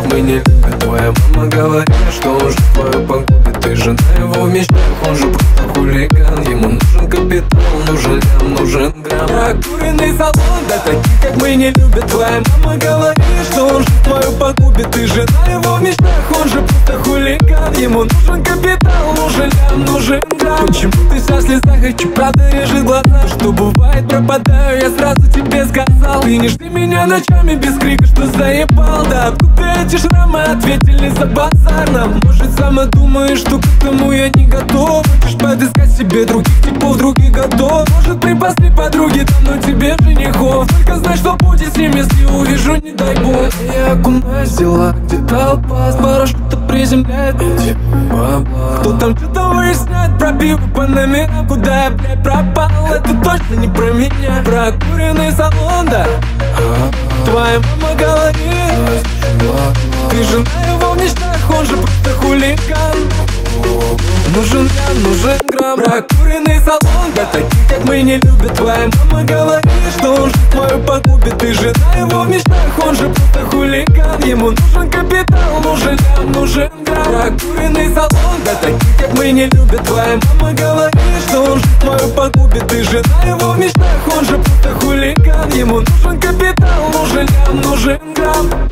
мы не любим. Твоя мама говорит, что он же твою погубит. Ты жена его в мечтах, он же просто хулиган. Ему нужен капитал, нужен лям, нужен грамм. Прокуренный салон, да таких как мы не любят. Твоя мама говорит, что он же твою погубит. Ты жена его в мечтах, он же просто хулиган. Ему нужен капитал, нужен лям, нужен грамм. Почему ты вся в слезах, хочу, правда режет глаза. Что бывает, пропадаю, я сразу тебе сказал. Ты не жди меня ночами без крика, что заебал. Да откуда эти шрамы, ответили за базар нам. Может, сама думаешь, что к этому я не готов. Хочешь подыскать себе других типов, других годов. Может, припасли подруги, давно тебе женихов. Только знай, что будет с ним, если увижу, не дай бог. Я окунаюсь в дела, где толпа с парашюта приземляет. Кто там что-то выясняет про пиво по номерам. Куда я, блядь, пропал, это точно не про меня. Прокуренный салон, да. Твоя мама говорит, ты жена его в мечтах, он же просто хулиган. Нужен лям, нужен грамм. Прокуренный салон, да таких как мы не любят. Твоя мама говорит, что он же твою погубит. Ты жена его в мечтах, он же просто хулиган. Ему нужен капитал, нужен лям, нужен грамм. Прокуренный салон, да таких как мы не любят. Твоя мама говорит, что он же твою погубит. Ты жена его в мечтах, он же просто хулиган. Ему нужен капитал, нужен лям, нужен грамм.